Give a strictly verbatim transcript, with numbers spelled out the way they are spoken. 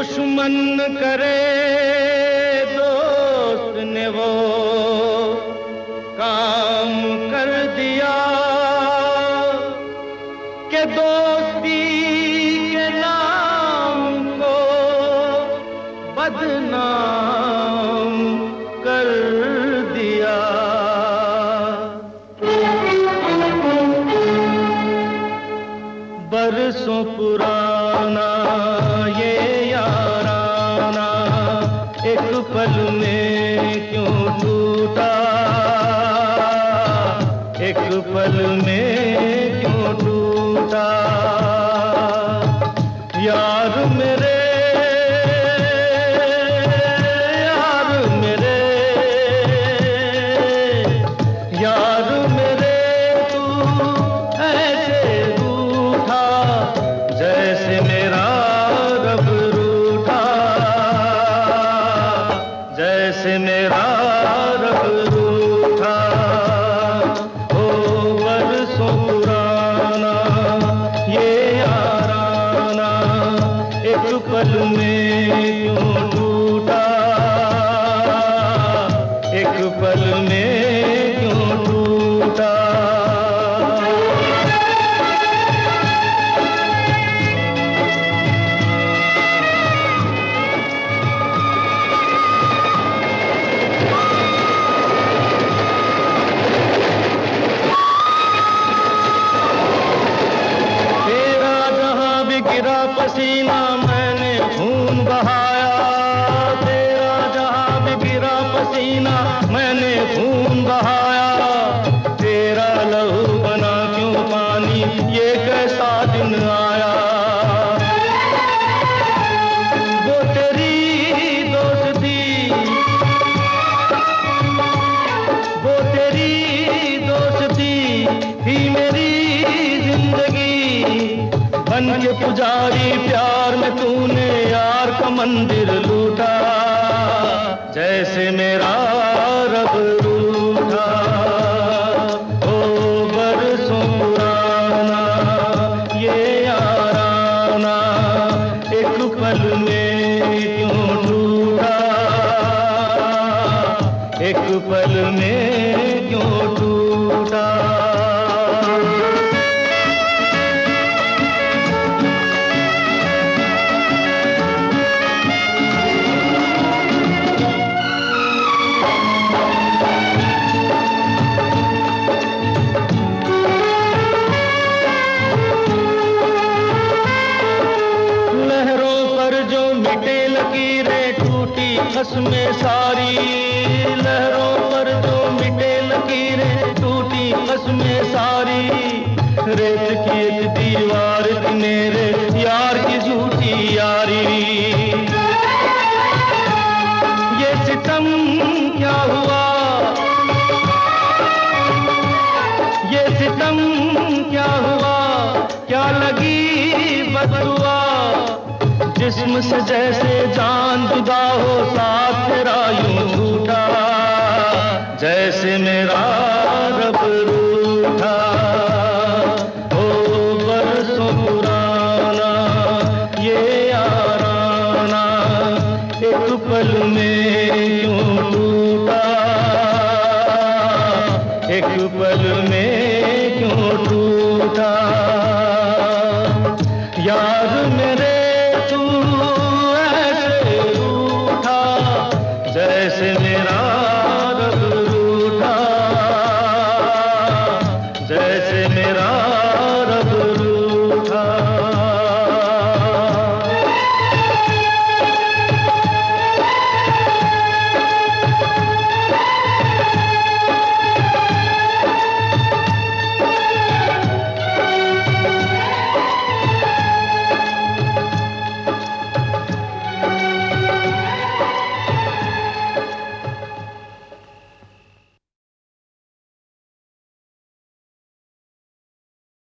दुश्मन करे दोस्त ने वो काम कर दिया कि दोस्ती के नाम को बदनाम कर दिया। बरसों पुराना ये याराना एक पल में क्यों टूटा, एक पल में क्यों टूटा। यार मेरे यार मेरे यार मेरे तू ऐसे रूठा जैसे मेरा रब रूठा, जैसे मेरा रब रूठा। ओ बरसों पुराना ये याराना एक पल में क्यों टूटा, एक पल में क्यों टूटा। गिरा पसीना मैंने खून बहाया, तेरा जहां भी गिरा पसीना मैंने खून बहाया। तेरा लहू बना क्यों पानी ये कैसा दिन आया। वो तेरी दोस्ती वो तेरी दोस्ती ही मेरी जिंदगी। बन के पुजारी प्यार में तूने यार का मंदिर लूटा, जैसे मेरा रब रूठा। ओ बरसों पुराना ये याराना एक पल में क्यों टूटा, एक पल में क्यों टूटा। लकीरें टूटी कसमें सारी, लहरों पर जो मिटे लकीरें टूटी कसमें सारी। रेत की एक दीवार थी मेरे यार की झूठी यारी। ये सितम क्या हुआ, ये सितम क्या हुआ, क्या लगी बददुआ। जिस्म से जैसे जान जुदा हो साथ तेरा यूं छूटा, जैसे मेरा रब रूठा। ओ बरसों पुराना ये याराना एक पल में क्यों टूटा, एक पल में क्यों टूटा।